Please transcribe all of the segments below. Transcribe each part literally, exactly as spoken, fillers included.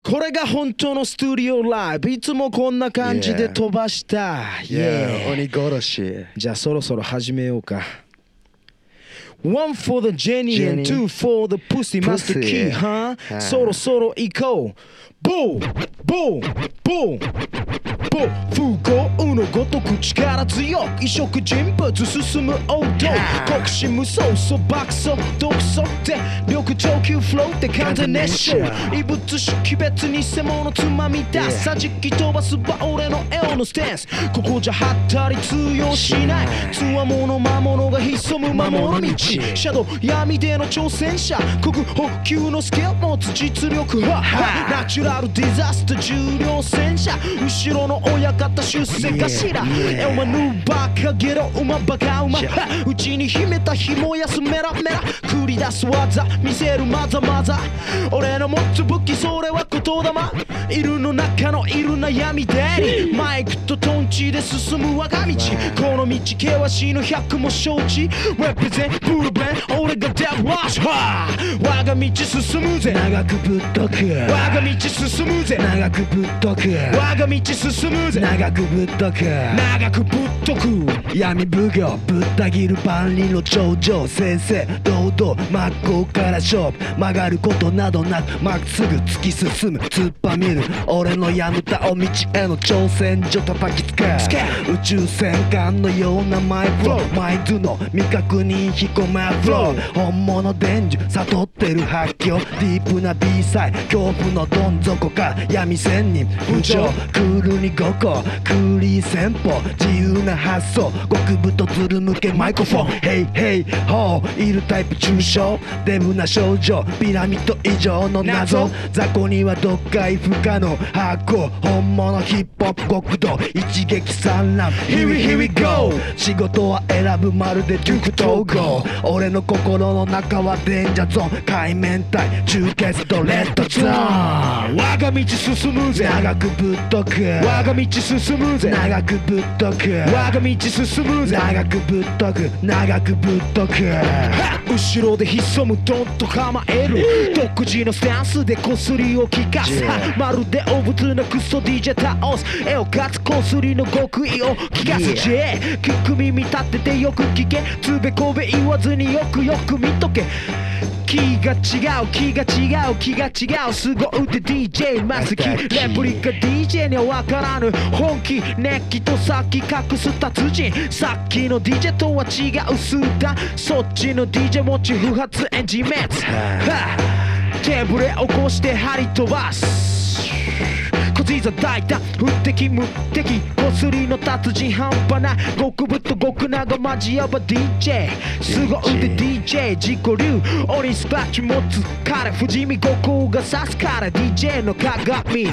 これが本当のスタジオライブ。いつもこんな感じで飛ばした。 Yeah, 鬼殺し。 じゃあそろそろ始めようか。One for the Jenny and two for the pussy. Master Key, huh? そろそろ行こう。ボーボーボーボー不幸のごとく力強く異色人物進む王道国士無双そ爆走独走って緑上級フローって完全熱唱異物識別偽物つまみ出す桟敷飛ばすば俺のエオのスタンスここじゃはったり通用しないつわもの魔物が潜む魔物道シャドウ闇での挑戦者国補給のスキル持つ実力はナチュラルディザスト重量戦車後ろの親方出世頭エオマヌーバカゲロ馬バカ馬うちに秘めた紐やすメラメラ繰り出す技見せるまざまざ俺の持つ武器それは言霊いるの中のいる悩みでマイクとトンチで進む我が道この道険しいの百も承知 Represent ブルベン俺がデブラッシュ我が道進むぜ長くぶっとく我が道進むぜ長くぶっとく我が道進むぜ長くぶっとく長くぶっとく闇奉行ぶった切る万里の頂上先生堂々真っ向から勝負曲がることなどなくまっすぐ突き進む突っ張みる俺のやむたお道への挑戦状叩きつけ宇宙戦艦のようなマイフローマイドゥの未確認引き込めフロー本物伝授悟ってる発狂ディープな B サイ恐怖のどん底から闇仙人浮上クールにごこクーリー戦法自由な発想極太ずる向けマイクロフォンヘイヘイホーいるタイプ抽象デブな症状ピラミッド以上の謎雑魚には読解不可能ハーコー本物ヒップホップ極道一撃産卵 Here we, here we go 仕事は選ぶまるでデューク統合俺の心の中はデンジャーゾーン海面体中決とレッドゾーン我が道進むぜ長くぶっとく我が道進むぜ長くぶっとく我が道進むぜ長くぶっとく長くぶっとく後ろで潜むドンと構える独自のスタンスでこすりを効かすまるで汚物のクソ ディージェー 倒す絵を勝つこすりの極意を聞かす J 聞く耳立ててよく聞けつべこべ言わずによくよく見とけ気が違う気が違う気が違うすご腕 ディージェー マスキレプリカ ディージェー にはわからぬ本気熱気とさっき隠す達人さっきの ディージェー とは違うスーダそっちの ディージェー 持ち不発エンジン滅手ぶれ起こして張り飛ばすこついざ大胆不敵無敵こすりの達人半端ない極太極長マジヤバ ディージェー すご腕 ディージェー 自己流鬼スクラッチ持つ彼不死身五行が刺すから ディージェー の鏡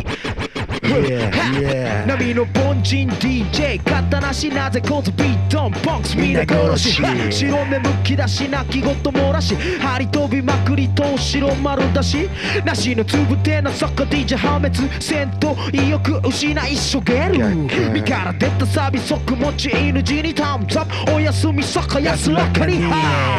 Yeah, yeah. 波の凡人 ディージェー 刀しなぜこそビートンボンクス皆殺し白目むき出し泣き言漏らし張り飛びまくりと白丸出しなしのつぶてな坂 ディージェー 破滅戦闘意欲失いしょげる身から出たサビ即持ち犬死にタムザップおやすみ坂安らかに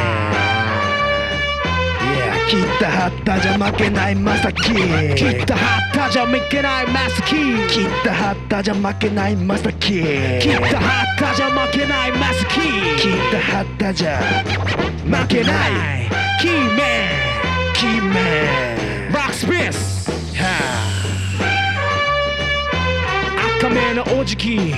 切ったはったじゃ負けないまさき切ったはったじゃ負けないまさき切ったはったじゃ負けないまさき切ったはったじゃ負けないまさき切ったはったじゃ負けないキーメンキーメンロックスピース赤目のおじき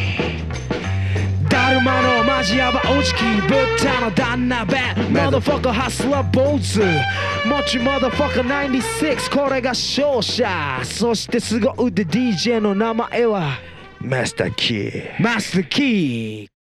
だるまのマジヤバおじきぶったの旦那弁マダファカハスラー坊主もちマダファカナインティシックスこれが勝者そしてすご腕 ディージェー の名前はマスターキーマスターキー